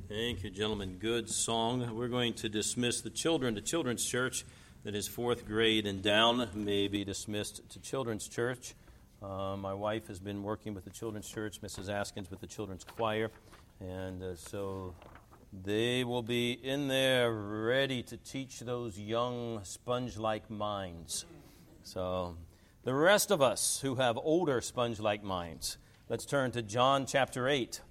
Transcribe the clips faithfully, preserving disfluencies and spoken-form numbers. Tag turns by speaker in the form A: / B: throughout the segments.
A: Thank you, gentlemen. Good song. We're going to dismiss the children to Children's Church. That is fourth grade and down may be dismissed to Children's Church. Uh, my wife has been working with the Children's Church, Missus Askins with the Children's Choir, and uh, so they will be in there ready to teach those young sponge-like minds. So the rest of us who have older sponge-like minds, let's turn to John chapter eight.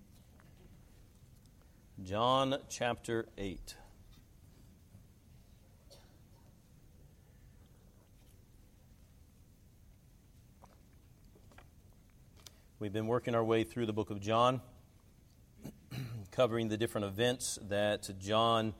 A: John chapter eight. We've been working our way through the book of John, covering the different events that John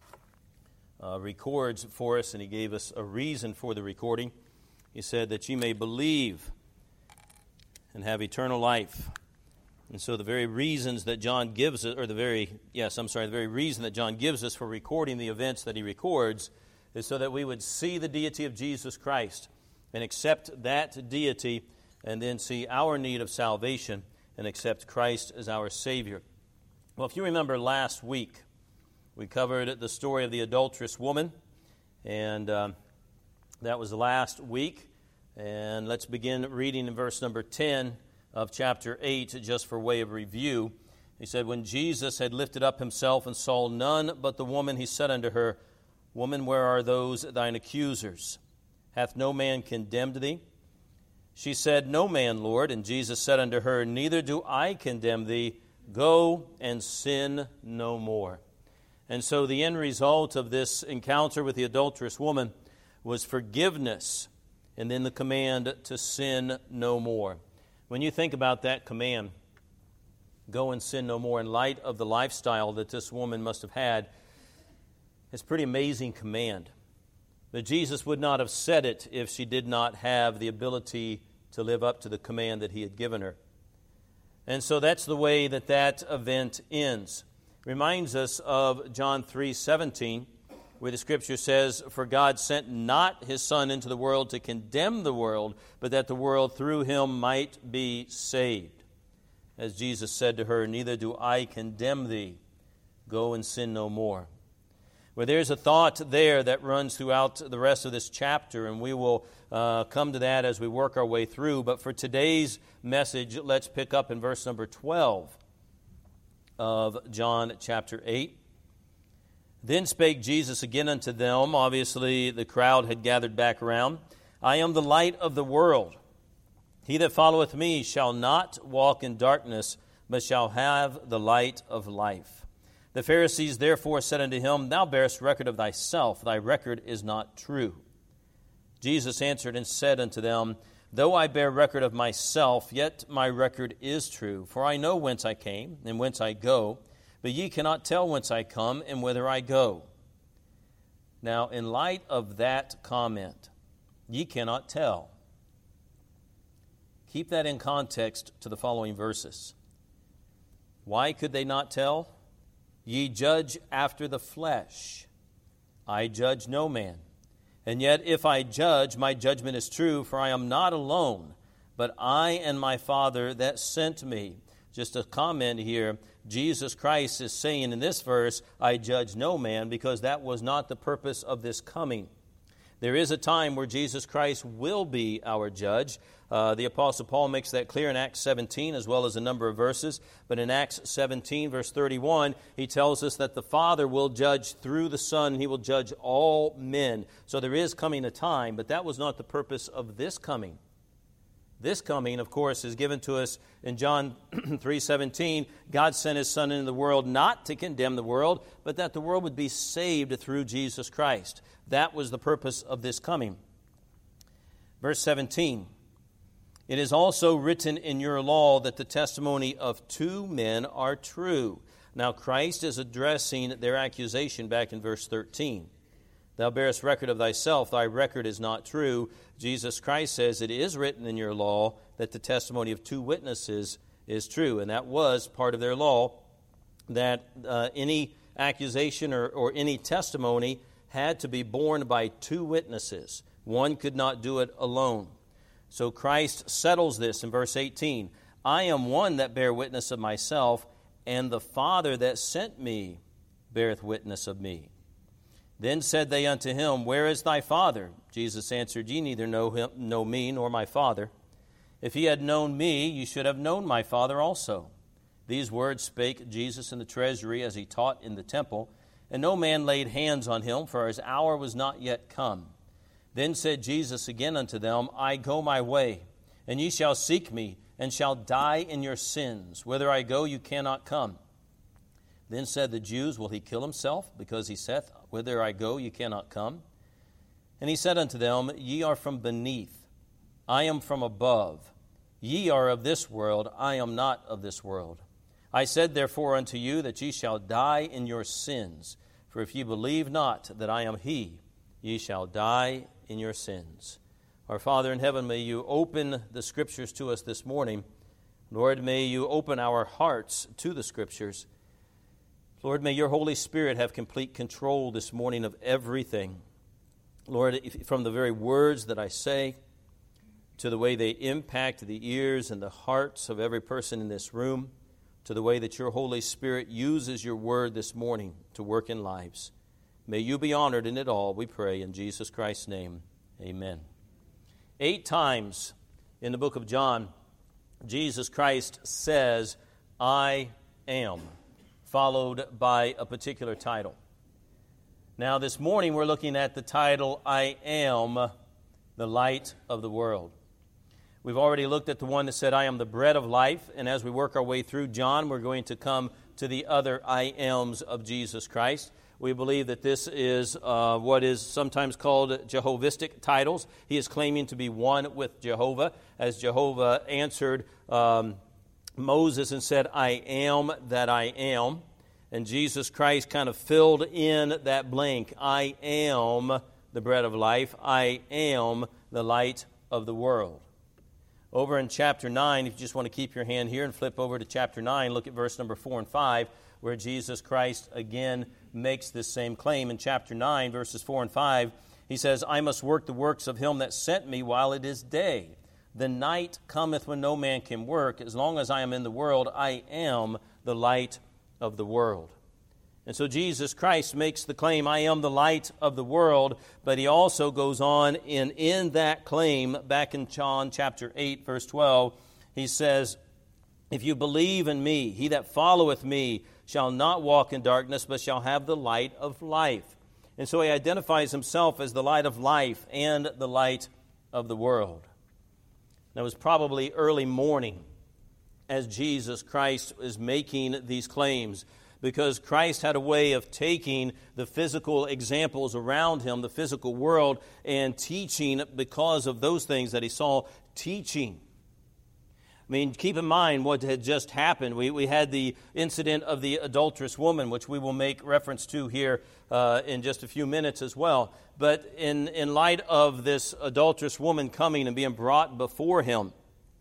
A: uh, records for us, and he gave us a reason for the recording. He said that ye may believe and have eternal life. And so the very reasons that John gives us, or the very, yes, I'm sorry, the very reason that John gives us for recording the events that he records is so that we would see the deity of Jesus Christ and accept that deity and then see our need of salvation and accept Christ as our Savior. Well, if you remember last week, we covered the story of the adulterous woman, and um, that was last week. And let's begin reading in verse number ten of chapter eight, just for way of review. He said, when Jesus had lifted up himself and saw none but the woman, he said unto her, Woman, where are those thine accusers? Hath no man condemned thee? She said, No man, Lord. And Jesus said unto her, Neither do I condemn thee. Go and sin no more. And so the end result of this encounter with the adulterous woman was forgiveness, and then the command to sin no more. When you think about that command, go and sin no more, in light of the lifestyle that this woman must have had, it's a pretty amazing command. But Jesus would not have said it if she did not have the ability to live up to the command that he had given her. And so that's the way that that event ends. Reminds us of John three seventeen, where the Scripture says, For God sent not his Son into the world to condemn the world, but that the world through him might be saved. As Jesus said to her, Neither do I condemn thee. Go and sin no more. Well, there's a thought there that runs throughout the rest of this chapter, and we will uh, come to that as we work our way through. But for today's message, let's pick up in verse number twelve of John chapter eight. Then spake Jesus again unto them. Obviously, the crowd had gathered back around. I am the light of the world. He that followeth me shall not walk in darkness, but shall have the light of life. The Pharisees therefore said unto him, Thou bearest record of thyself, thy record is not true. Jesus answered and said unto them, Though I bear record of myself, yet my record is true. For I know whence I came, and whence I go, but ye cannot tell whence I come and whither I go. Now, in light of that comment, ye cannot tell. Keep that in context to the following verses. Why could they not tell? Ye judge after the flesh. I judge no man. And yet if I judge, my judgment is true, for I am not alone, but I and my Father that sent me. Just a comment here, Jesus Christ is saying in this verse, I judge no man, because that was not the purpose of this coming. There is a time where Jesus Christ will be our judge. Uh, the Apostle Paul makes that clear in Acts seventeen, as well as a number of verses. But in Acts seventeen, verse thirty-one, he tells us that the Father will judge through the Son. He will judge all men. So there is coming a time, but that was not the purpose of this coming. This coming, of course, is given to us in John three seventeen. God sent his Son into the world not to condemn the world, but that the world would be saved through Jesus Christ. That was the purpose of this coming. Verse seventeen. It is also written in your law that the testimony of two men are true. Now Christ is addressing their accusation back in verse thirteen. Thou bearest record of thyself, thy record is not true. Jesus Christ says it is written in your law that the testimony of two witnesses is true. And that was part of their law, that uh, any accusation or, or any testimony had to be borne by two witnesses. One could not do it alone. So Christ settles this in verse eighteen. I am one that bear witness of myself, and the Father that sent me beareth witness of me. Then said they unto him, Where is thy Father? Jesus answered, Ye neither know him, know me, nor my Father. If ye had known me, ye should have known my Father also. These words spake Jesus in the treasury as he taught in the temple, and no man laid hands on him, for his hour was not yet come. Then said Jesus again unto them, I go my way, and ye shall seek me, and shall die in your sins. Whither I go, you cannot come. Then said the Jews, Will he kill himself, because he saith, Whither I go, you cannot come? And he said unto them, Ye are from beneath, I am from above. Ye are of this world, I am not of this world. I said therefore unto you that ye shall die in your sins. For if ye believe not that I am he, ye shall die in your sins. Our Father in heaven, may you open the Scriptures to us this morning. Lord, may you open our hearts to the Scriptures. Lord, may your Holy Spirit have complete control this morning of everything. Lord, if, from the very words that I say to the way they impact the ears and the hearts of every person in this room, to the way that your Holy Spirit uses your word this morning to work in lives. May you be honored in it all, we pray, in Jesus Christ's name. Amen. Eight times in the book of John, Jesus Christ says, I am, followed by a particular title. Now, this morning we're looking at the title, I am the light of the world. We've already looked at the one that said, I am the bread of life. And as we work our way through John, we're going to come to the other I ams of Jesus Christ. We believe that this is uh, what is sometimes called Jehovistic titles. He is claiming to be one with Jehovah, as Jehovah answered um, Moses and said, I am that I am. And Jesus Christ kind of filled in that blank. I am the bread of life. I am the light of the world. Over in chapter nine, if you just want to keep your hand here and flip over to chapter nine, look at verse number four and five, where Jesus Christ again makes this same claim. In chapter nine, verses four and five, he says, I must work the works of him that sent me while it is day. The night cometh when no man can work. As long as I am in the world, I am the light of the world. And so Jesus Christ makes the claim, I am the light of the world, but he also goes on in, in that claim, back in John chapter eight, verse twelve, he says, if you believe in me, he that followeth me shall not walk in darkness, but shall have the light of life. And so he identifies himself as the light of life and the light of the world. Now, it was probably early morning as Jesus Christ is making these claims, because Christ had a way of taking the physical examples around him, the physical world, and teaching because of those things that he saw, teaching. I mean, keep in mind what had just happened. We, we had the incident of the adulterous woman, which we will make reference to here uh, in just a few minutes as well. But in, in light of this adulterous woman coming and being brought before him,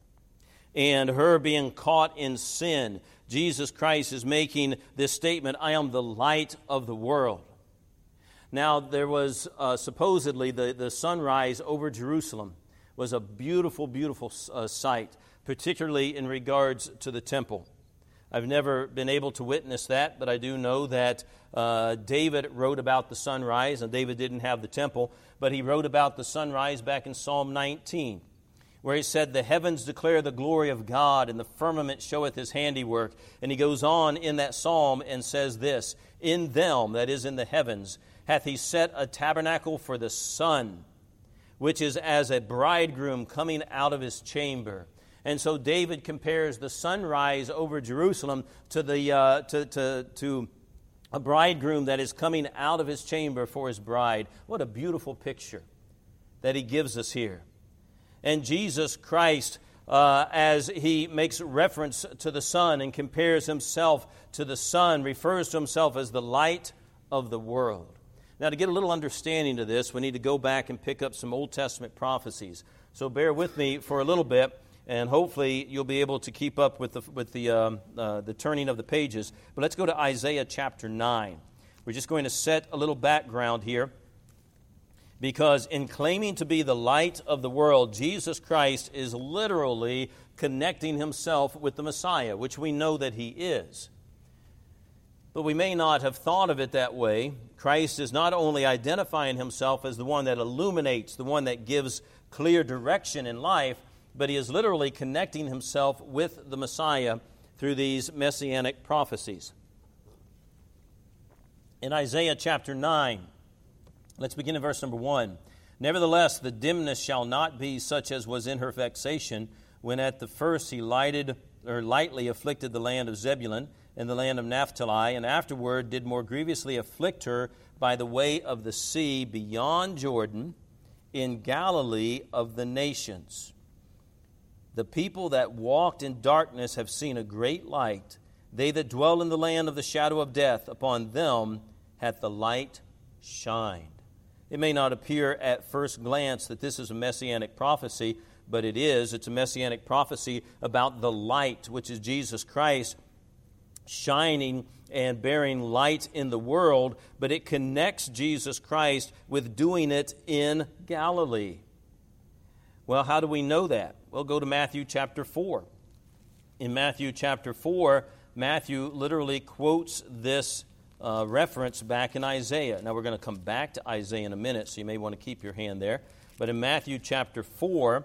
A: and her being caught in sin, Jesus Christ is making this statement, I am the light of the world. Now, there was uh, supposedly the, the sunrise over Jerusalem was a beautiful, beautiful uh, sight, particularly in regards to the temple. I've never been able to witness that, but I do know that uh, David wrote about the sunrise, and David didn't have the temple, but he wrote about the sunrise back in Psalm nineteen. Where he said, the heavens declare the glory of God, and the firmament showeth his handiwork. And he goes on in that psalm and says this, in them, that is in the heavens, hath he set a tabernacle for the sun, which is as a bridegroom coming out of his chamber. And so David compares the sunrise over Jerusalem to the uh, to, to, to a bridegroom that is coming out of his chamber for his bride. What a beautiful picture that he gives us here. And Jesus Christ, uh, as he makes reference to the sun and compares himself to the sun, refers to himself as the light of the world. Now, to get a little understanding to this, we need to go back and pick up some Old Testament prophecies. So bear with me for a little bit, and hopefully you'll be able to keep up with the with the um, uh, the turning of the pages. But let's go to Isaiah chapter nine. We're just going to set a little background here, because in claiming to be the light of the world, Jesus Christ is literally connecting himself with the Messiah, which we know that he is. But we may not have thought of it that way. Christ is not only identifying himself as the one that illuminates, the one that gives clear direction in life, but he is literally connecting himself with the Messiah through these messianic prophecies. In Isaiah chapter nine, let's begin in verse number one. Nevertheless, the dimness shall not be such as was in her vexation, when at the first he lighted or lightly afflicted the land of Zebulun and the land of Naphtali, and afterward did more grievously afflict her by the way of the sea beyond Jordan, in Galilee of the nations. The people that walked in darkness have seen a great light. They that dwell in the land of the shadow of death, upon them hath the light shined. It may not appear at first glance that this is a messianic prophecy, but it is. It's a messianic prophecy about the light, which is Jesus Christ, shining and bearing light in the world, but it connects Jesus Christ with doing it in Galilee. Well, how do we know that? Well, go to Matthew chapter four. In Matthew chapter four, Matthew literally quotes this uh, reference back in Isaiah. Now, we're going to come back to Isaiah in a minute, so you may want to keep your hand there. But in Matthew chapter four,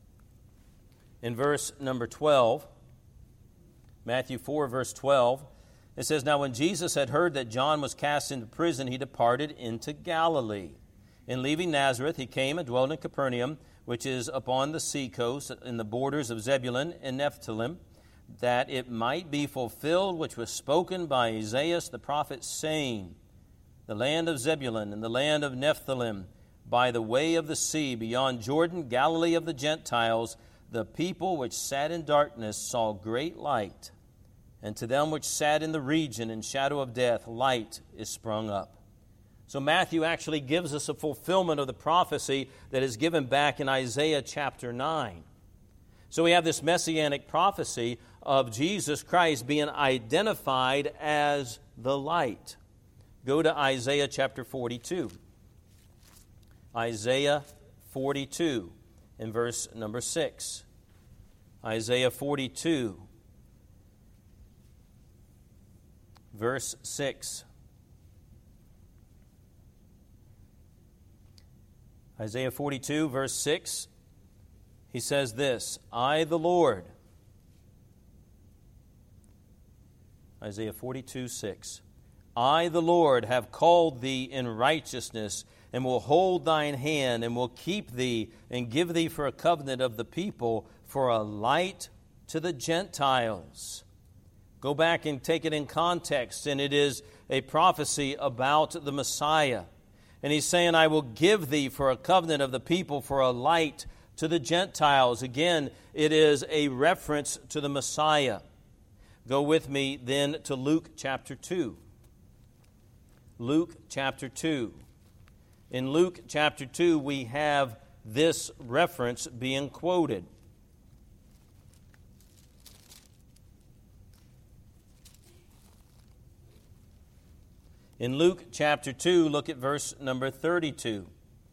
A: in verse number twelve, Matthew four, verse twelve, it says, Now when Jesus had heard that John was cast into prison, he departed into Galilee. In leaving Nazareth, he came and dwelt in Capernaum, which is upon the sea coast, in the borders of Zebulun and Nephthalim, that it might be fulfilled which was spoken by Isaiah the prophet, saying, The land of Zebulun and the land of Nephthalim, by the way of the sea, beyond Jordan, Galilee of the Gentiles, the people which sat in darkness saw great light, and to them which sat in the region and shadow of death, light is sprung up. So Matthew actually gives us a fulfillment of the prophecy that is given back in Isaiah chapter nine. So we have this messianic prophecy of Jesus Christ being identified as the light. Go to Isaiah chapter forty-two. Isaiah forty-two in verse number six. Isaiah forty-two, verse six. Isaiah forty-two, verse six, he says this, I, the Lord. Isaiah forty-two, six. I, the Lord, have called thee in righteousness, and will hold thine hand, and will keep thee, and give thee for a covenant of the people, for a light to the Gentiles. Go back and take it in context, and it is a prophecy about the Messiah. And he's saying, I will give thee for a covenant of the people, for a light to the Gentiles. Again, it is a reference to the Messiah. Go with me then to Luke chapter two. Luke chapter two. In Luke chapter two, we have this reference being quoted. In Luke chapter two, look at verse number thirty-two.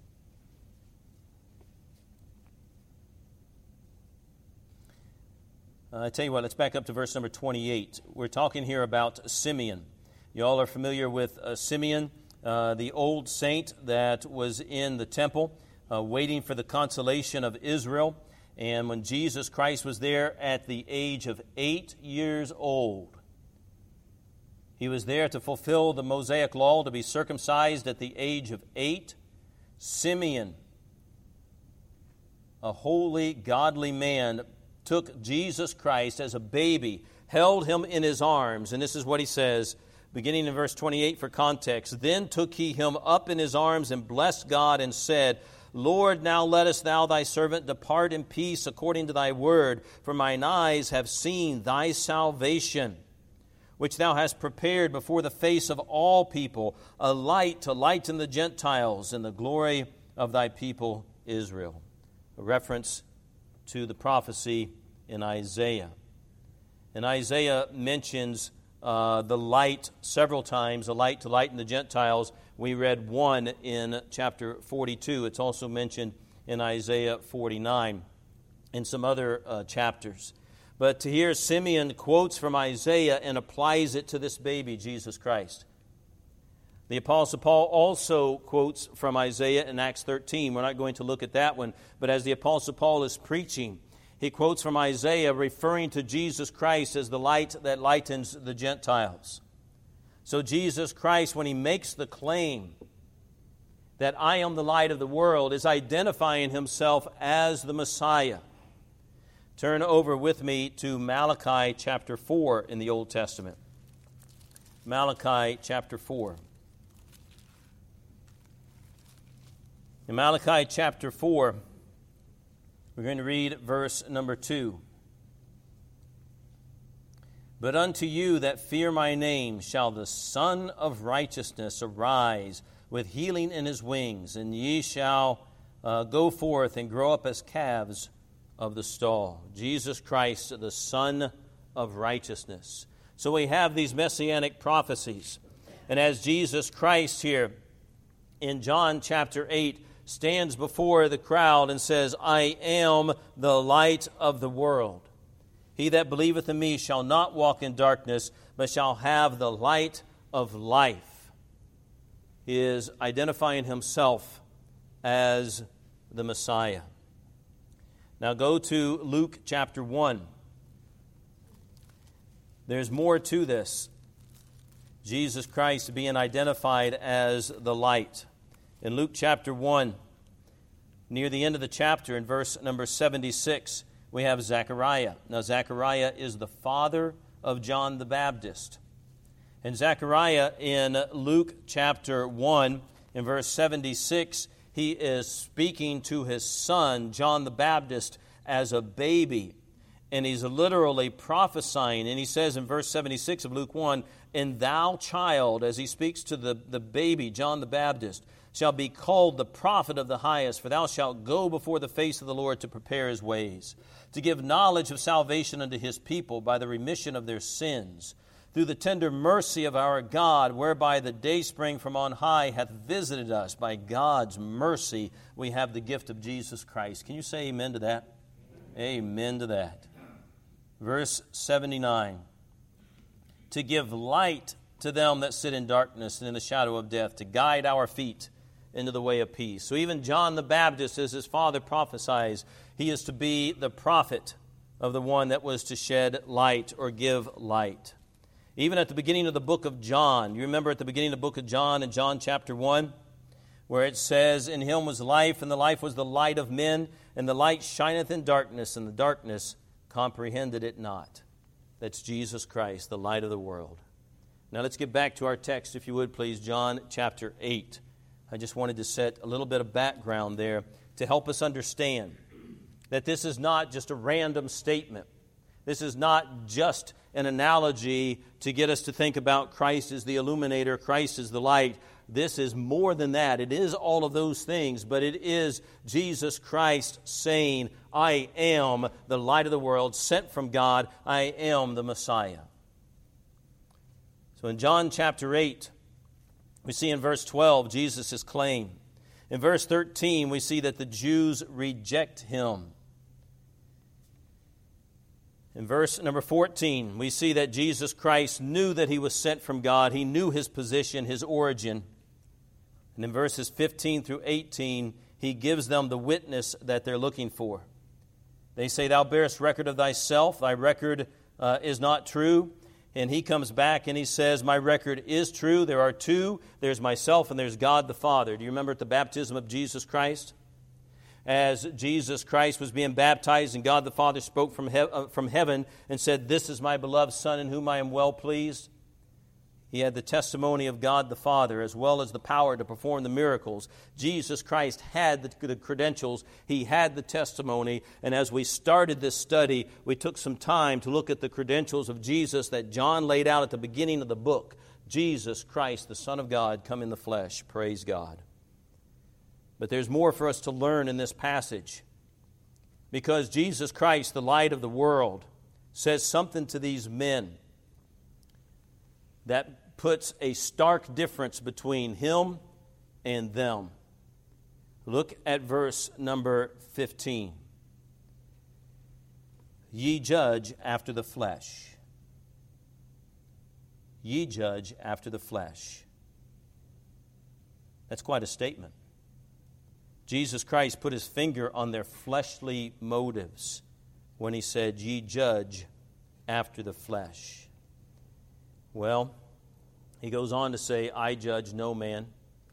A: Uh, I tell you what, let's back up to verse number twenty-eight. We're talking here about Simeon. You all are familiar with uh, Simeon, uh, the old saint that was in the temple, uh, waiting for the consolation of Israel. And when Jesus Christ was there at the age of eight years old, he was there to fulfill the Mosaic law, to be circumcised at the age of eight. Simeon, a holy, godly man, took Jesus Christ as a baby, held him in his arms. And this is what he says, beginning in verse twenty-eight for context. Then took he him up in his arms and blessed God and said, Lord, now lettest thou thy servant depart in peace according to thy word, for mine eyes have seen thy salvation, which thou hast prepared before the face of all people, a light to lighten the Gentiles and the glory of thy people Israel. A reference to the prophecy in Isaiah. And Isaiah mentions uh, the light several times, a light to lighten the Gentiles. We read one in chapter forty-two. It's also mentioned in Isaiah forty-nine and some other uh, chapters. But here Simeon quotes from Isaiah and applies it to this baby, Jesus Christ. The Apostle Paul also quotes from Isaiah in Acts thirteen. We're not going to look at that one. But as the Apostle Paul is preaching, he quotes from Isaiah referring to Jesus Christ as the light that lightens the Gentiles. So Jesus Christ, when he makes the claim that I am the light of the world, is identifying himself as the Messiah. Turn over with me to Malachi chapter four in the Old Testament. Malachi chapter four. In Malachi chapter four, we're going to read verse number two. But unto you that fear my name shall the Son of Righteousness arise with healing in his wings, and ye shall uh, go forth and grow up as calves of the stall. Jesus Christ, the Son of Righteousness. So we have these messianic prophecies. And as Jesus Christ here in John chapter eight stands before the crowd and says, I am the light of the world. He that believeth in me shall not walk in darkness, but shall have the light of life. He is identifying himself as the Messiah. Now go to Luke chapter one. There's more to this. Jesus Christ being identified as the light. In Luke chapter one, near the end of the chapter, in verse number seventy-six, we have Zechariah. Now, Zechariah is the father of John the Baptist. And Zechariah in Luke chapter one, in verse seventy-six, he is speaking to his son, John the Baptist, as a baby. And he's literally prophesying. And he says in verse seventy-six of Luke one, and thou, child, as he speaks to the, the baby, John the Baptist, shall be called the prophet of the highest, for thou shalt go before the face of the Lord to prepare his ways, to give knowledge of salvation unto his people by the remission of their sins, through the tender mercy of our God, whereby the dayspring from on high hath visited us. By God's mercy we have the gift of Jesus Christ. Can you say amen to that? Amen to that. Verse seventy-nine. To give light to them that sit in darkness and in the shadow of death, to guide our feet into the way of peace. So even John the Baptist, as his father prophesies, he is to be the prophet of the one that was to shed light or give light. Even at the beginning of the book of John, you remember at the beginning of the book of John, in John chapter one, where it says, in him was life, and the life was the light of men, and the light shineth in darkness, and the darkness comprehended it not. That's Jesus Christ, the light of the world. Now let's get back to our text, if you would please, John chapter eight. I just wanted to set a little bit of background there to help us understand that this is not just a random statement. This is not just an analogy to get us to think about Christ as the illuminator, Christ as the light. This is more than that. It is all of those things, but it is Jesus Christ saying, I am the light of the world, sent from God. I am the Messiah. So in John chapter eight, we see in verse twelve Jesus' claim. In verse thirteen, we see that the Jews reject him. In verse number fourteen, we see that Jesus Christ knew that he was sent from God. He knew his position, his origin. And in verses fifteen through eighteen, he gives them the witness that they're looking for. They say, thou bearest record of thyself, thy record uh, is not true. And he comes back and he says, my record is true. There are two. There's myself and there's God the Father. Do you remember at the baptism of Jesus Christ? As Jesus Christ was being baptized and God the Father spoke from, he- uh, from heaven and said, this is my beloved Son in whom I am well pleased. He had the testimony of God the Father as well as the power to perform the miracles. Jesus Christ had the, the credentials. He had the testimony. And as we started this study, we took some time to look at the credentials of Jesus that John laid out at the beginning of the book. Jesus Christ, the Son of God, come in the flesh. Praise God. But there's more for us to learn in this passage. Because Jesus Christ, the light of the world, says something to these men that puts a stark difference between him and them. Look at verse number fifteen. ye judge after the flesh. Ye judge after the flesh. That's quite a statement. Jesus Christ put his finger on their fleshly motives when he said, ye judge after the flesh. Well, he goes on to say, I judge no man.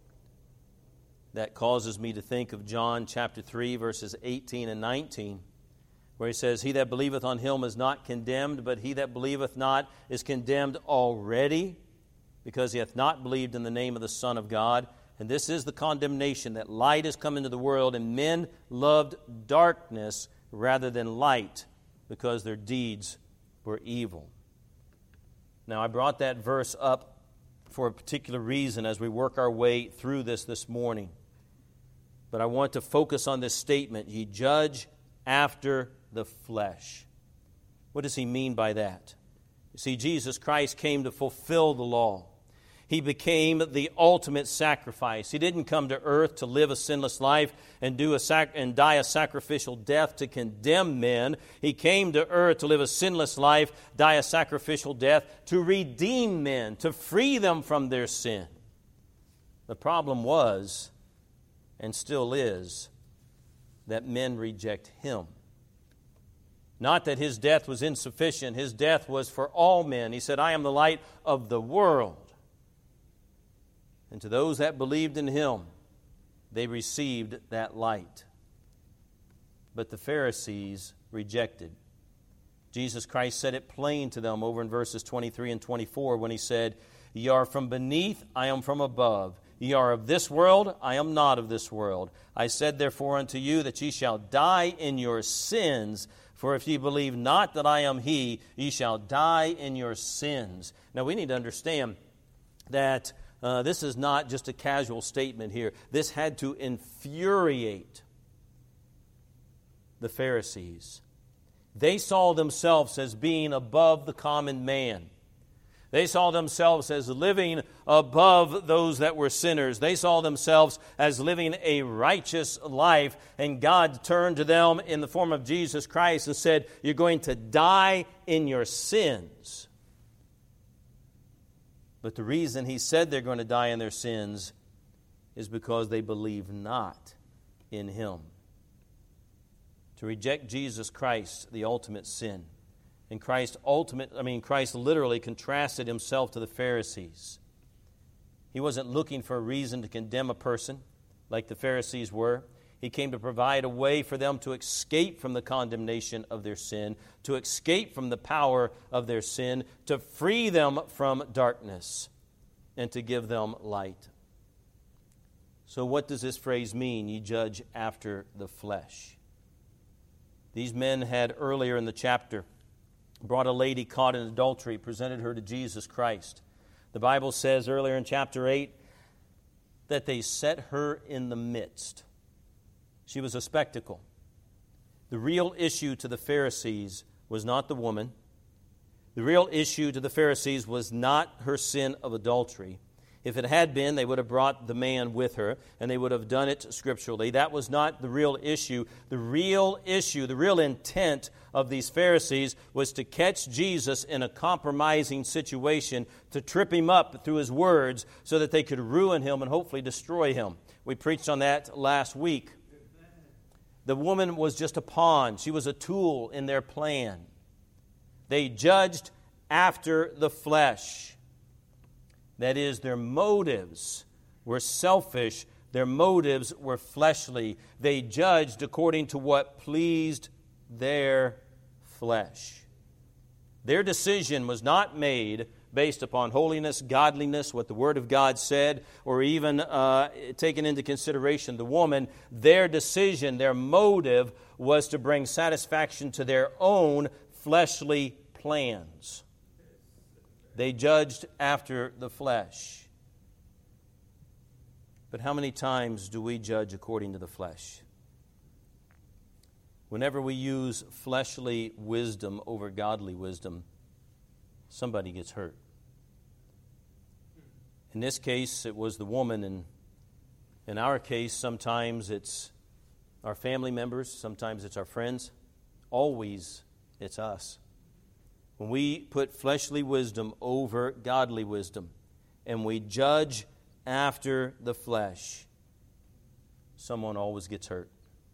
A: That causes me to think of John chapter three, verses eighteen and nineteen, where he says, he that believeth on him is not condemned, but he that believeth not is condemned already, because he hath not believed in the name of the Son of God. And this is the condemnation, that light is come into the world, and men loved darkness rather than light, because their deeds were evil. Now, I brought that verse up for a particular reason as we work our way through this this morning. But I want to focus on this statement, ye judge after the flesh. What does he mean by that? You see, Jesus Christ came to fulfill the law. He became the ultimate sacrifice. He didn't come to earth to live a sinless life and do a sac- and die a sacrificial death to condemn men. He came to earth to live a sinless life, die a sacrificial death to redeem men, to free them from their sin. The problem was, and still is, that men reject him. Not that his death was insufficient. His death was for all men. He said, I am the light of the world. And to those that believed in him, they received that light. But the Pharisees rejected. Jesus Christ said it plain to them over in verses twenty-three and twenty-four when he said, ye are from beneath, I am from above. Ye are of this world, I am not of this world. I said therefore unto you that ye shall die in your sins. For if ye believe not that I am he, ye shall die in your sins. Now we need to understand that uh, this is not just a casual statement here. This had to infuriate the Pharisees. They saw themselves as being above the common man. They saw themselves as living above those that were sinners. They saw themselves as living a righteous life. And God turned to them in the form of Jesus Christ and said, you're going to die in your sins. But the reason he said they're going to die in their sins is because they believe not in him. To reject Jesus Christ, the ultimate sin. And Christ ultimate, I mean, Christ literally contrasted himself to the Pharisees. He wasn't looking for a reason to condemn a person like the Pharisees were. He came to provide a way for them to escape from the condemnation of their sin, to escape from the power of their sin, to free them from darkness, and to give them light. So what does this phrase mean, ye judge after the flesh? These men had earlier in the chapter brought a lady caught in adultery, presented her to Jesus Christ. The Bible says earlier in chapter eight that they set her in the midst. She was a spectacle. The real issue to the Pharisees was not the woman. The real issue to the Pharisees was not her sin of adultery. If it had been, they would have brought the man with her, and they would have done it scripturally. That was not the real issue. The real issue, the real intent of these Pharisees was to catch Jesus in a compromising situation, to trip him up through his words so that they could ruin him and hopefully destroy him. We preached on that last week. The woman was just a pawn. She was a tool in their plan. They judged after the flesh. That is, their motives were selfish. Their motives were fleshly. They judged according to what pleased their flesh. Their decision was not made based upon holiness, godliness, what the Word of God said, or even uh, taking into consideration the woman. Their decision, their motive was to bring satisfaction to their own fleshly plans. They judged after the flesh. But how many times do we judge according to the flesh? Whenever we use fleshly wisdom over godly wisdom, somebody gets hurt. In this case, it was the woman, and in our case, sometimes it's our family members, sometimes it's our friends. Always, It's us. When we put fleshly wisdom over godly wisdom, and we judge after the flesh, someone always gets hurt.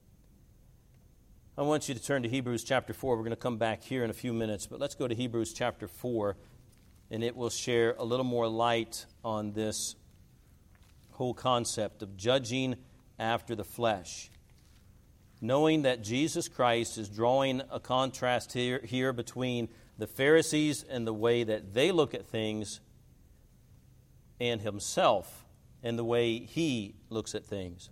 A: I want you to turn to Hebrews chapter four. We're going to come back here in a few minutes, but let's go to Hebrews chapter four, and it will share a little more light on this whole concept of judging after the flesh. Knowing that Jesus Christ is drawing a contrast here, here between the Pharisees and the way that they look at things, and himself and the way he looks at things.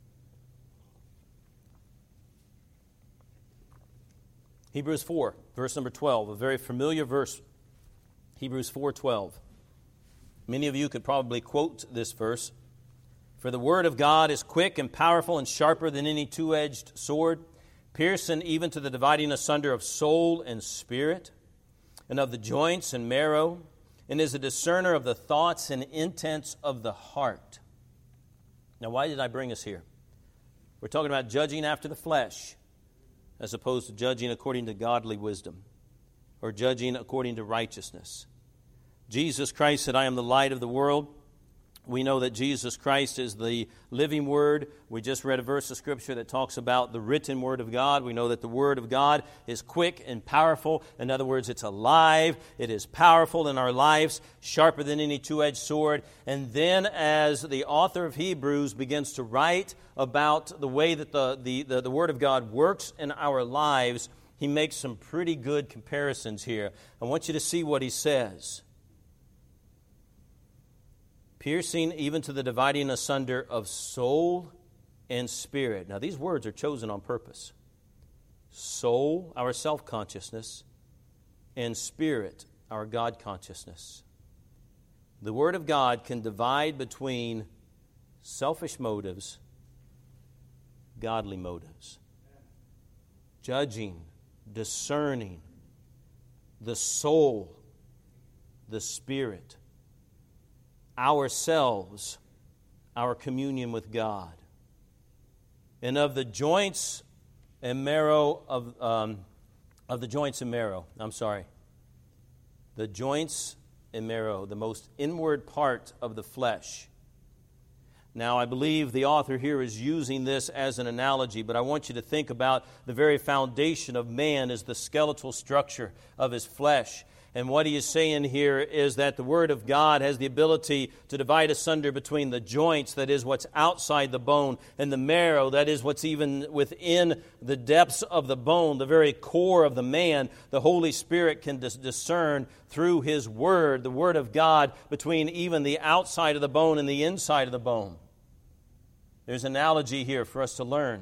A: Hebrews four, verse number twelve, a very familiar verse. Hebrews four twelve. Many of you could probably quote this verse. For the word of God is quick and powerful and sharper than any two-edged sword, piercing even to the dividing asunder of soul and spirit, and of the joints and marrow, and is a discerner of the thoughts and intents of the heart. Now, why did I bring us here? We're talking about judging after the flesh, as opposed to judging according to godly wisdom, or judging according to righteousness. Jesus Christ said, I am the light of the world. We know that Jesus Christ is the living Word. We just read a verse of Scripture that talks about the written Word of God. We know that the Word of God is quick and powerful. In other words, it's alive. It is powerful in our lives, sharper than any two-edged sword. And then as the author of Hebrews begins to write about the way that the, the, the, the Word of God works in our lives, he makes some pretty good comparisons here. I want you to see what he says. Piercing even to the dividing asunder of soul and spirit. Now, these words are chosen on purpose. Soul, our self-consciousness, and spirit, our God-consciousness. The Word of God can divide between selfish motives, godly motives. Judging, discerning, the soul, the spirit, ourselves, our communion with God, and of the joints and marrow of um, of the joints and marrow. I'm sorry, the joints and marrow, the most inward part of the flesh. Now, I believe the author here is using this as an analogy, but I want you to think about the very foundation of man is the skeletal structure of his flesh. And what he is saying here is that the Word of God has the ability to divide asunder between the joints, that is what's outside the bone, and the marrow, that is what's even within the depths of the bone, the very core of the man. The Holy Spirit can dis- discern through His Word, the Word of God, between even the outside of the bone and the inside of the bone. There's an analogy here for us to learn.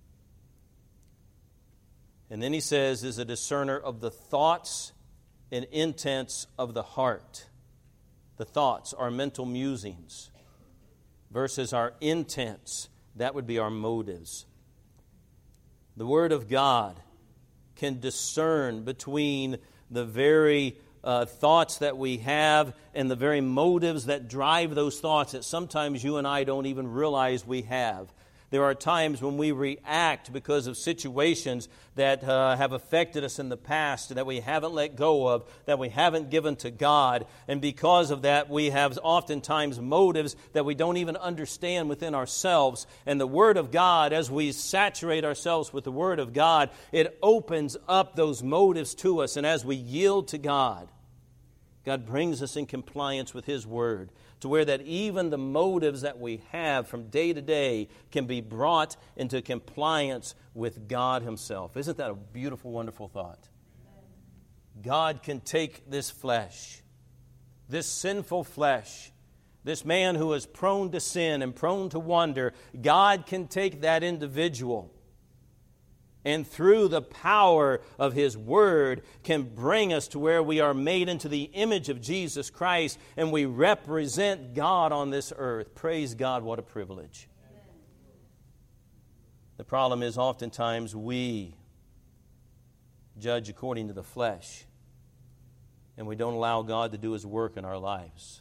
A: And then he says, is a discerner of the thoughts and intents of the heart. The thoughts, our mental musings, versus our intents, that would be our motives. The Word of God can discern between the very uh, thoughts that we have and the very motives that drive those thoughts that sometimes you and I don't even realize we have. There are times when we react because of situations that uh, have affected us in the past, that we haven't let go of, that we haven't given to God. And because of that, we have oftentimes motives that we don't even understand within ourselves. And the Word of God, as we saturate ourselves with the Word of God, it opens up those motives to us. And as we yield to God, God brings us in compliance with His Word, to where that even the motives that we have from day to day can be brought into compliance with God Himself. Isn't that a beautiful, wonderful thought? God can take this flesh, this sinful flesh, this man who is prone to sin and prone to wander. God can take that individual and through the power of His Word can bring us to where we are made into the image of Jesus Christ and we represent God on this earth. Praise God, what a privilege. Amen. The problem is oftentimes we judge according to the flesh and we don't allow God to do His work in our lives.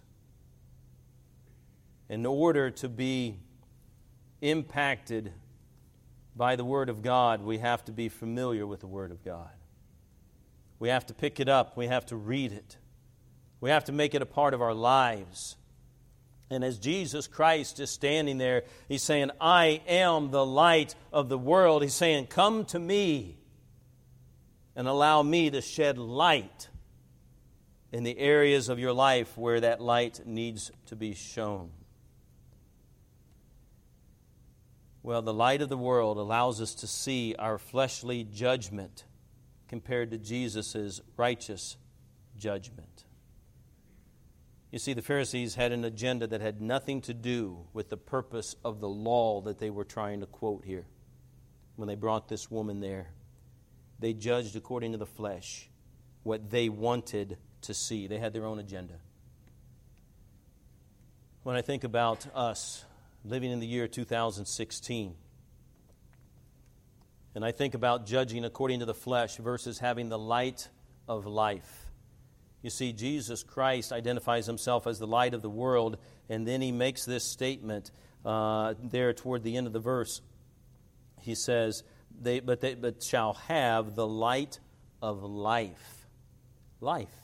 A: In order to be impacted by the Word of God, we have to be familiar with the Word of God. We have to pick it up. We have to read it. We have to make it a part of our lives. And as Jesus Christ is standing there, He's saying, I am the light of the world. He's saying, come to me and allow me to shed light in the areas of your life where that light needs to be shown. Well, the light of the world allows us to see our fleshly judgment compared to Jesus' righteous judgment. You see, the Pharisees had an agenda that had nothing to do with the purpose of the law that they were trying to quote here. When they brought this woman there, they judged according to the flesh what they wanted to see. They had their own agenda. When I think about us living in the year two thousand sixteen, and I think about judging according to the flesh versus having the light of life. You see, Jesus Christ identifies Himself as the light of the world, and then He makes this statement uh, there toward the end of the verse. He says, "They, but they, but shall have the light of life." Life.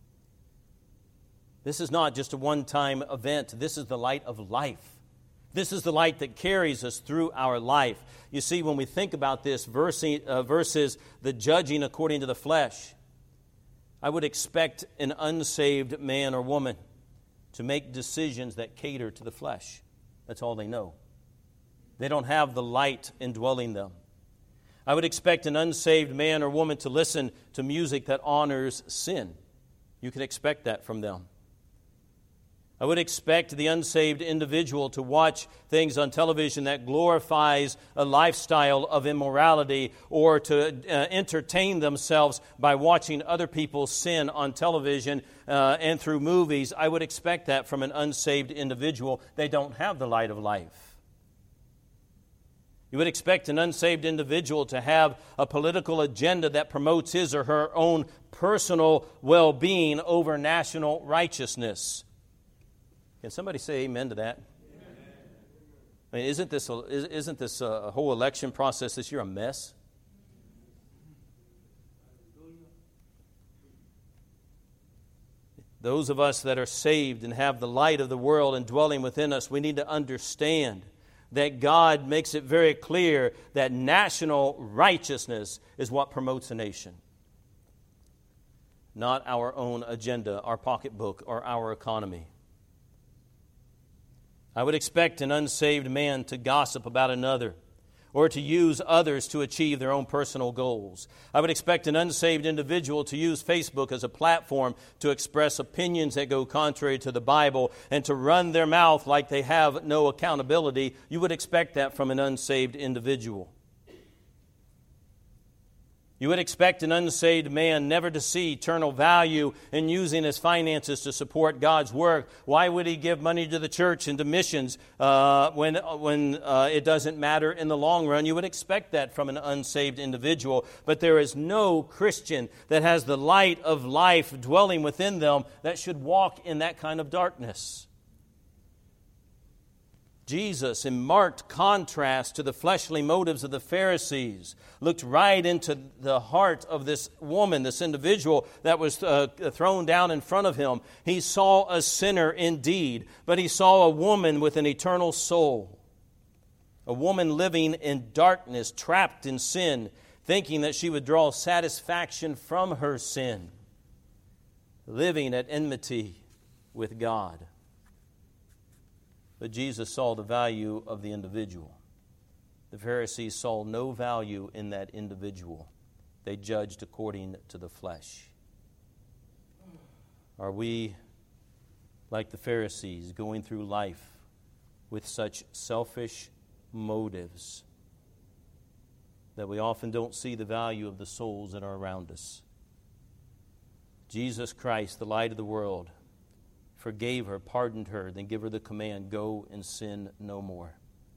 A: This is not just a one-time event. This is the light of life. This is the light that carries us through our life. You see, when we think about this verse, uh, versus the judging according to the flesh, I would expect an unsaved man or woman to make decisions that cater to the flesh. That's all they know. They don't have the light indwelling them. I would expect an unsaved man or woman to listen to music that honors sin. You can expect that from them. I would expect the unsaved individual to watch things on television that glorifies a lifestyle of immorality, or to uh, entertain themselves by watching other people sin on television uh, and through movies. I would expect that from an unsaved individual. They don't have the light of life. You would expect an unsaved individual to have a political agenda that promotes his or her own personal well-being over national righteousness. Can somebody say amen to that? Amen. I mean, isn't this a, isn't this a whole election process this year a mess? Those of us that are saved and have the light of the world indwelling within us, we need to understand that God makes it very clear that national righteousness is what promotes a nation. Not our own agenda, our pocketbook, or our economy. I would expect an unsaved man to gossip about another, or to use others to achieve their own personal goals. I would expect an unsaved individual to use Facebook as a platform to express opinions that go contrary to the Bible and to run their mouth like they have no accountability. You would expect that from an unsaved individual. You would expect an unsaved man never to see eternal value in using his finances to support God's work. Why would he give money to the church and to missions uh, when, when uh, it doesn't matter in the long run? You would expect that from an unsaved individual. But there is no Christian that has the light of life dwelling within them that should walk in that kind of darkness. Jesus, in marked contrast to the fleshly motives of the Pharisees, looked right into the heart of this woman, this individual that was uh, thrown down in front of him. He saw a sinner indeed, but he saw a woman with an eternal soul. A woman living in darkness, trapped in sin, thinking that she would draw satisfaction from her sin, living at enmity with God. But Jesus saw the value of the individual. The Pharisees saw no value in that individual. They judged according to the flesh. Are we, like the Pharisees, going through life with such selfish motives that we often don't see the value of the souls that are around us? Jesus Christ, the light of the world, forgave her, pardoned her, then give her the command, go and sin no more.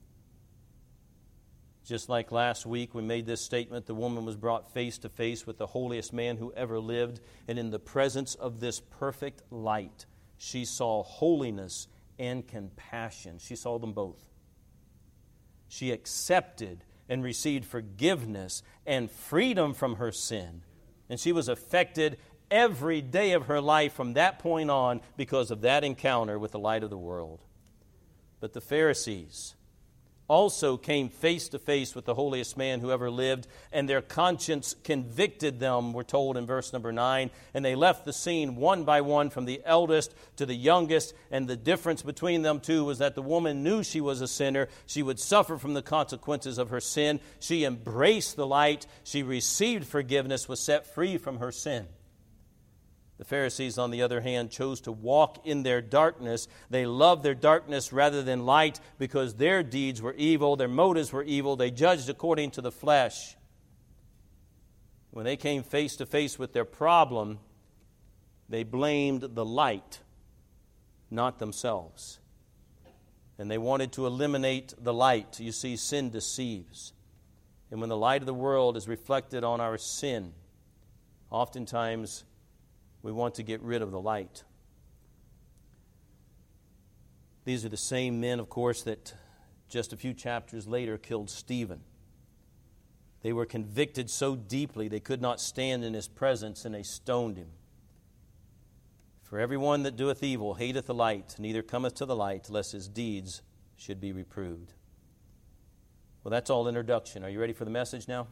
A: Just like last week we made this statement, the woman was brought face to face with the holiest man who ever lived, and in the presence of this perfect light, she saw holiness and compassion. She saw them both. She accepted and received forgiveness and freedom from her sin And she was affected every day of her life from that point on because of that encounter with the light of the world. But the Pharisees also came face to face with the holiest man who ever lived, and their conscience convicted them, we're told in verse number nine, and they left the scene one by one from the eldest to the youngest, and the difference between them two was that the woman knew she was a sinner. She would suffer from the consequences of her sin. She embraced the light. She received forgiveness, was set free from her sin. The Pharisees, on the other hand, chose to walk in their darkness. They loved their darkness rather than light because their deeds were evil, their motives were evil. They judged according to the flesh. When they came face to face with their problem, they blamed the light, not themselves. And they wanted to eliminate the light. You see, sin deceives. And when the light of the world is reflected on our sin, oftentimes we want to get rid of the light. These are the same men, of course, that just a few chapters later killed Stephen. They were convicted so deeply they could not stand in his presence, and they stoned him. For everyone that doeth evil hateth the light, neither cometh to the light, lest his deeds should be reproved. Well, that's all introduction. Are you ready for the message now?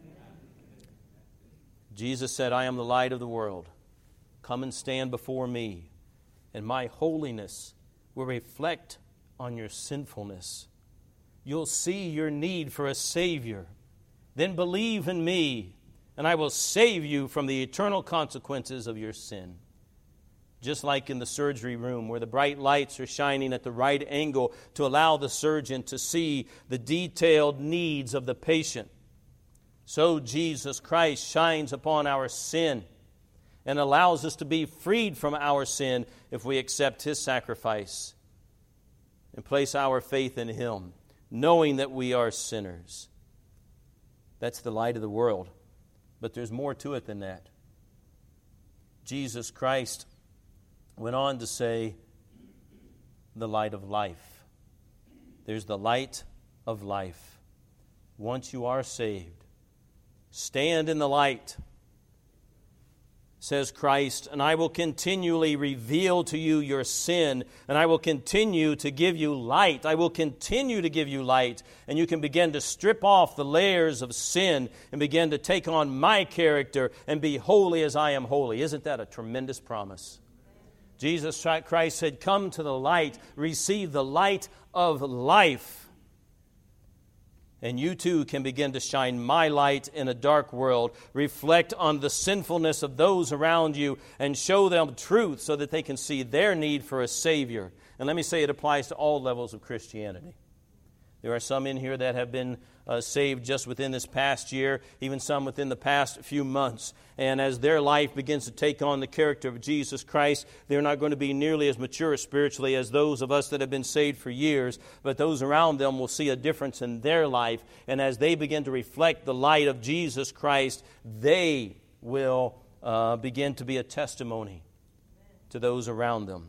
A: Jesus said, I am the light of the world. Come and stand before me, and my holiness will reflect on your sinfulness. You'll see your need for a Savior. Then believe in me, and I will save you from the eternal consequences of your sin. Just like in the surgery room where the bright lights are shining at the right angle to allow the surgeon to see the detailed needs of the patient, so Jesus Christ shines upon our sin and allows us to be freed from our sin if we accept His sacrifice and place our faith in Him, knowing that we are sinners. That's the light of the world. But there's more to it than that. Jesus Christ went on to say, the light of life. There's the light of life. Once you are saved, stand in the light, says Christ, and I will continually reveal to you your sin, and I will continue to give you light. I will continue to give you light, and you can begin to strip off the layers of sin and begin to take on my character and be holy as I am holy. Isn't that a tremendous promise? Jesus Christ said, come to the light, receive the light of life. And you too can begin to shine my light in a dark world, reflect on the sinfulness of those around you, and show them truth so that they can see their need for a Savior. And let me say it applies to all levels of Christianity. There are some in here that have been uh, saved just within this past year, even some within the past few months. And as their life begins to take on the character of Jesus Christ, they're not going to be nearly as mature spiritually as those of us that have been saved for years. But those around them will see a difference in their life. And as they begin to reflect the light of Jesus Christ, they will uh, begin to be a testimony to those around them.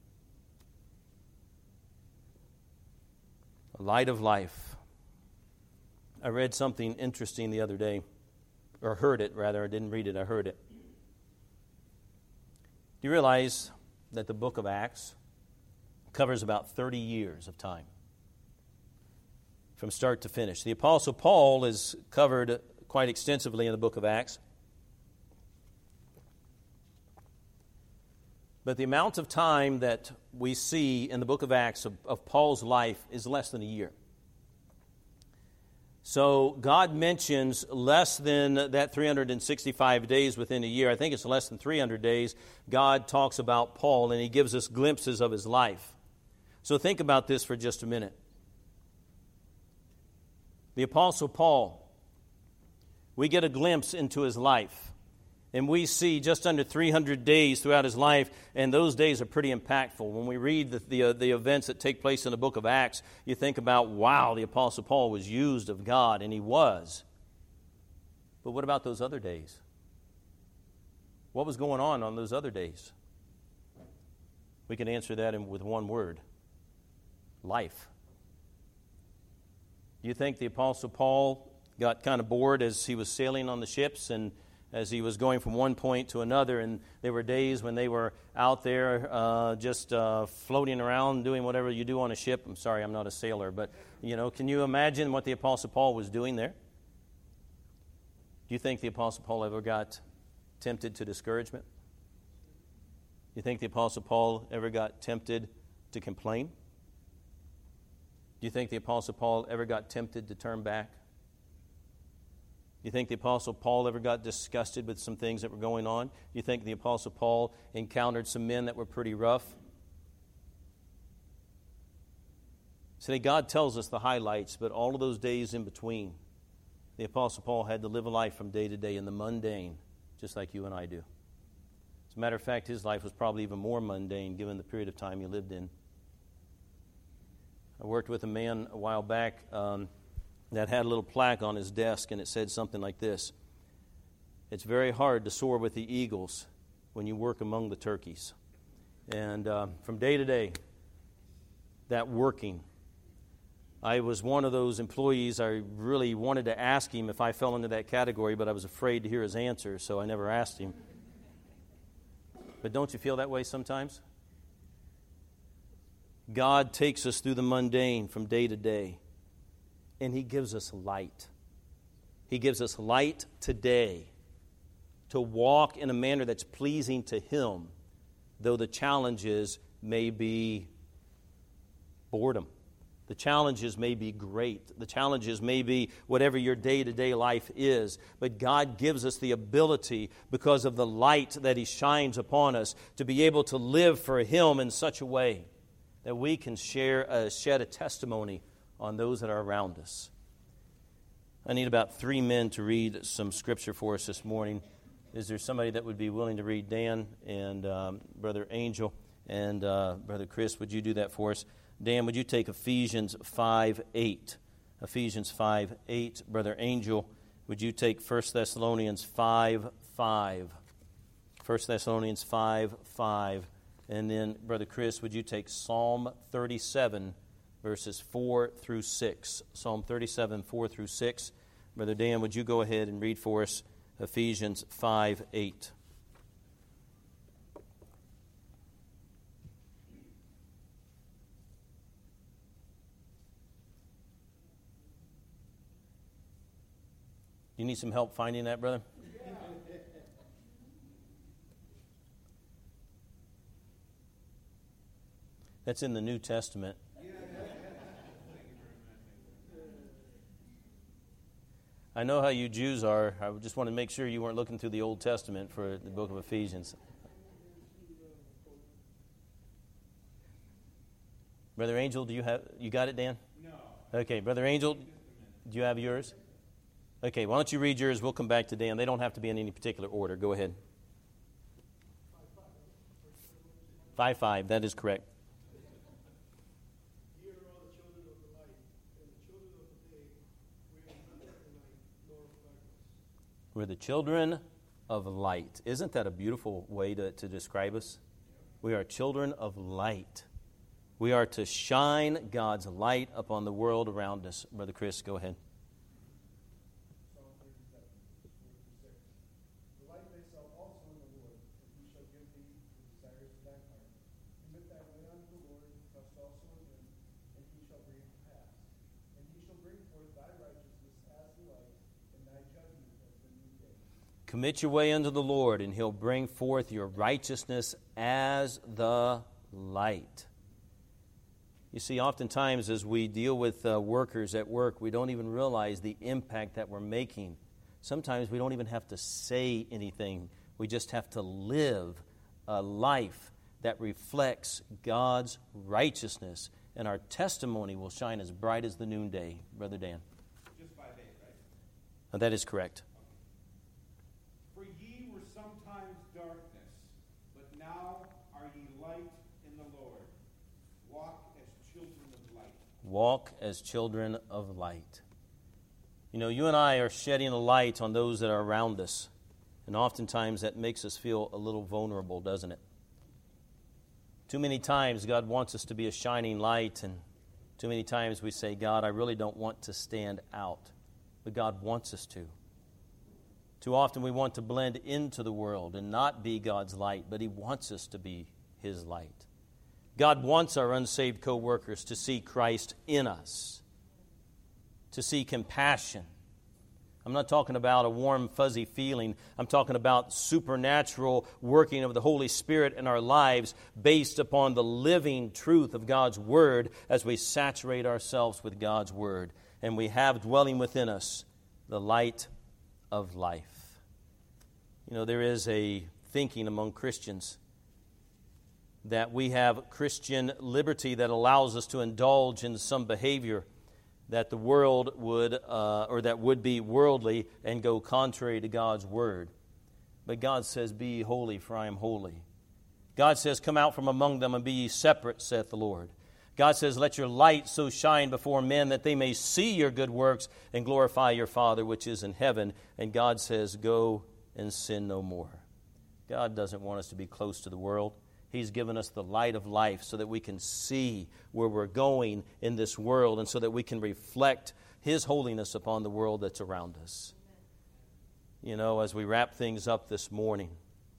A: A light of life. I read something interesting the other day, or heard it rather. I didn't read it, I heard it. Do you realize that the book of Acts covers about thirty years of time from start to finish? The Apostle Paul is covered quite extensively in the book of Acts. But the amount of time that we see in the book of Acts of, of Paul's life is less than a year. So God mentions less than that three hundred sixty-five days within a year. I think it's less than three hundred days. God talks about Paul, and He gives us glimpses of his life. So think about this for just a minute. The Apostle Paul, we get a glimpse into his life. And we see just under three hundred days throughout his life, and those days are pretty impactful. When we read the, the, uh, the events that take place in the book of Acts, you think about, wow, the Apostle Paul was used of God, and he was. But what about those other days? What was going on on those other days? We can answer that in, with one word: life. Do you think the Apostle Paul got kind of bored as he was sailing on the ships and as he was going from one point to another. And there were days when they were out there uh, just uh, floating around, doing whatever you do on a ship. I'm sorry, I'm not a sailor, but, you know, can you imagine what the Apostle Paul was doing there? Do you think the Apostle Paul ever got tempted to discouragement? Do you think the Apostle Paul ever got tempted to complain? Do you think the Apostle Paul ever got tempted to turn back? Do you think the Apostle Paul ever got disgusted with some things that were going on? Do you think the Apostle Paul encountered some men that were pretty rough? See, God tells us the highlights, but all of those days in between, the Apostle Paul had to live a life from day to day in the mundane, just like you and I do. As a matter of fact, his life was probably even more mundane given the period of time he lived in. I worked with a man a while back um, that had a little plaque on his desk, and it said something like this: "It's very hard to soar with the eagles when you work among the turkeys." And uh, from day to day, that working, I was one of those employees. I really wanted to ask him if I fell into that category, but I was afraid to hear his answer, so I never asked him. But don't you feel that way sometimes? God takes us through the mundane from day to day, and He gives us light. He gives us light today to walk in a manner that's pleasing to Him, though the challenges may be boredom. The challenges may be great. The challenges may be whatever your day-to-day life is. But God gives us the ability, because of the light that He shines upon us, to be able to live for Him in such a way that we can share, uh, shed a testimony on those that are around us. I need about three men to read some scripture for us this morning. Is there somebody that would be willing to read? Dan and um, Brother Angel and uh, Brother Chris, would you do that for us? Dan, would you take Ephesians five eight? Ephesians five eight. Brother Angel, would you take First Thessalonians five five? First Thessalonians five five. And then, Brother Chris, would you take Psalm thirty-seven, verses four through six? Psalm thirty-seven, four through six. Brother Dan, would you go ahead and read for us Ephesians five eight? You need some help finding that, brother? That's in the New Testament. I know how you Jews are. I just want to make sure you weren't looking through the Old Testament for the book of Ephesians. Brother Angel, do you have you got it, Dan? No. Okay, Brother Angel, do you have yours? Okay, why don't you read yours? We'll come back to Dan. They don't have to be in any particular order. Go ahead. five five, that is correct. We're the children of light. Isn't that a beautiful way to, to describe us? We are children of light. We are to shine God's light upon the world around us. Brother Chris, go ahead. Commit your way unto the Lord, and He'll bring forth your righteousness as the light. You see, oftentimes as we deal with uh, workers at work, we don't even realize the impact that we're making. Sometimes we don't even have to say anything. We just have to live a life that reflects God's righteousness, and our testimony will shine as bright as the noonday. Brother Dan.
B: Just five eight, right?
A: Uh, that is correct.
B: For ye were sometimes darkness, but now are ye light in the Lord. Walk as children of light.
A: Walk as children of light. You know, you and I are shedding a light on those that are around us, and oftentimes that makes us feel a little vulnerable, doesn't it? Too many times God wants us to be a shining light, and too many times we say, God, I really don't want to stand out. But God wants us to. Too often we want to blend into the world and not be God's light, but He wants us to be His light. God wants our unsaved co-workers to see Christ in us, to see compassion. I'm not talking about a warm, fuzzy feeling. I'm talking about supernatural working of the Holy Spirit in our lives based upon the living truth of God's Word as we saturate ourselves with God's Word. And we have dwelling within us the light of life. You know, there is a thinking among Christians that we have Christian liberty that allows us to indulge in some behavior that the world would, uh, or that would be worldly and go contrary to God's Word. But God says, "Be ye holy, for I am holy." God says, "Come out from among them and be ye separate, saith the Lord." God says, "Let your light so shine before men that they may see your good works and glorify your Father which is in heaven." And God says, "Go and sin no more." God doesn't want us to be close to the world. He's given us the light of life so that we can see where we're going in this world and so that we can reflect His holiness upon the world that's around us. You know, as we wrap things up this morning,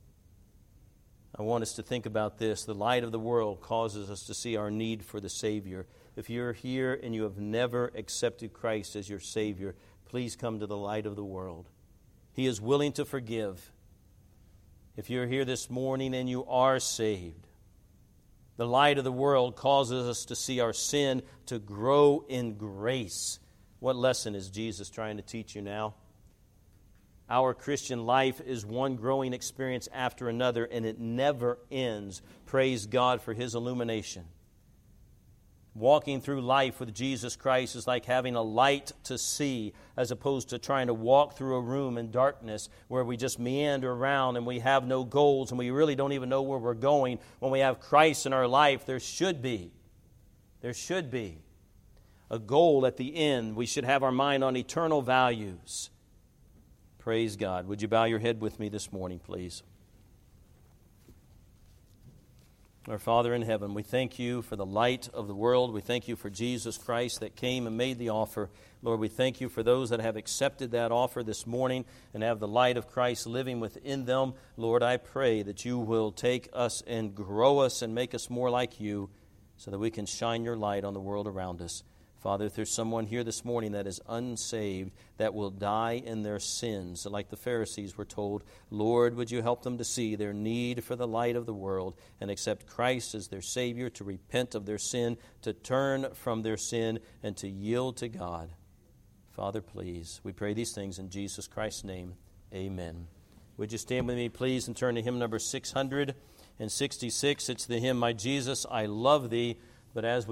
A: I want us to think about this. The light of the world causes us to see our need for the Savior. If you're here and you have never accepted Christ as your Savior, please come to the light of the world. He is willing to forgive. If you're here this morning and you are saved, the light of the world causes us to see our sin to grow in grace. What lesson is Jesus trying to teach you now? Our Christian life is one growing experience after another, and it never ends. Praise God for His illumination. Walking through life with Jesus Christ is like having a light to see, as opposed to trying to walk through a room in darkness where we just meander around and we have no goals and we really don't even know where we're going. When we have Christ in our life, there should be, there should be a goal at the end. We should have our mind on eternal values. Praise God. Would you bow your head with me this morning, please? Our Father in heaven, we thank You for the light of the world. We thank You for Jesus Christ that came and made the offer. Lord, we thank You for those that have accepted that offer this morning and have the light of Christ living within them. Lord, I pray that You will take us and grow us and make us more like You so that we can shine Your light on the world around us. Father, if there's someone here this morning that is unsaved, that will die in their sins, like the Pharisees were told, Lord, would You help them to see their need for the light of the world and accept Christ as their Savior, to repent of their sin, to turn from their sin, and to yield to God. Father, please, we pray these things in Jesus Christ's name. Amen. Would you stand with me, please, and turn to hymn number six hundred sixty-six. It's the hymn, My Jesus, I Love Thee. But as we